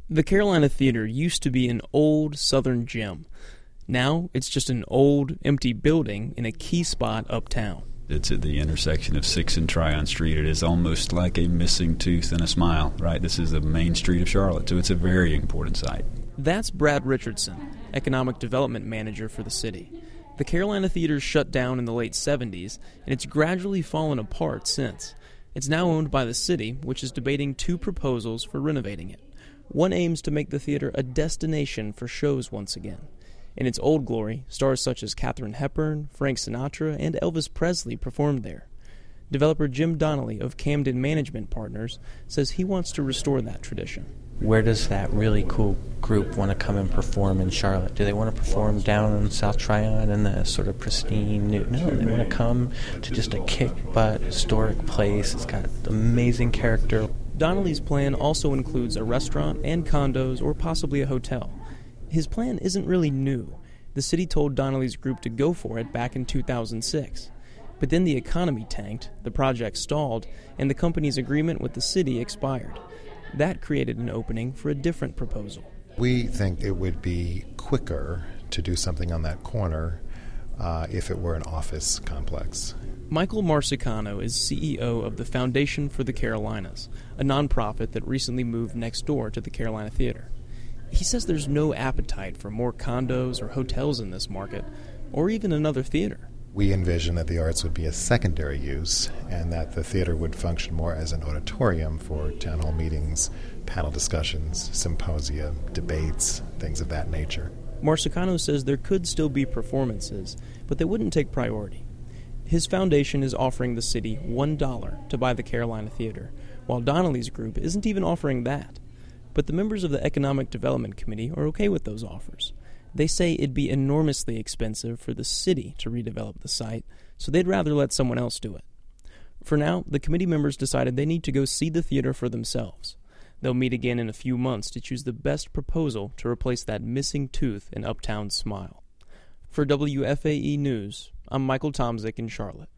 The Carolina Theater used to be an old Southern gem. Now it's just an old, empty building in a key spot uptown. It's at the intersection of 6th and Tryon Street. It is almost like a missing tooth and a smile, right? This is the main street of Charlotte, so it's a very important site. That's Brad Richardson, Economic Development Manager for the city. The Carolina Theater shut down in the late 70s, and it's gradually fallen apart since. It's now owned by the city, which is debating two proposals for renovating it. One aims to make the theater a destination for shows once again. In its old glory, stars such as Katharine Hepburn, Frank Sinatra, and Elvis Presley performed there. Developer Jim Donnelly of Camden Management Partners says he wants to restore that tradition. Where does that really cool group want to come and perform in Charlotte? Do they want to perform down in South Tryon in the sort of pristine new... No, they want to come to just a kick-butt historic place. It's got amazing character. Donnelly's plan also includes a restaurant and condos or possibly a hotel. His plan isn't really new. The city told Donnelly's group to go for it back in 2006. But then the economy tanked, the project stalled, and the company's agreement with the city expired. That created an opening for a different proposal. We think it would be quicker to do something on that corner if it were an office complex. Michael Marsicano is CEO of the Foundation for the Carolinas, a nonprofit that recently moved next door to the Carolina Theater. He says there's no appetite for more condos or hotels in this market, or even another theater. We envision that the arts would be a secondary use and that the theater would function more as an auditorium for town hall meetings, panel discussions, symposia, debates, things of that nature. Marsicano says there could still be performances, but they wouldn't take priority. His foundation is offering the city $1 to buy the Carolina Theater, while Donnelly's group isn't even offering that. But the members of the Economic Development Committee are okay with those offers. They say it'd be enormously expensive for the city to redevelop the site, so they'd rather let someone else do it. For now, the committee members decided they need to go see the theater for themselves. They'll meet again in a few months to choose the best proposal to replace that missing tooth in Uptown's smile. For WFAE News, I'm Michael Tomzik in Charlotte.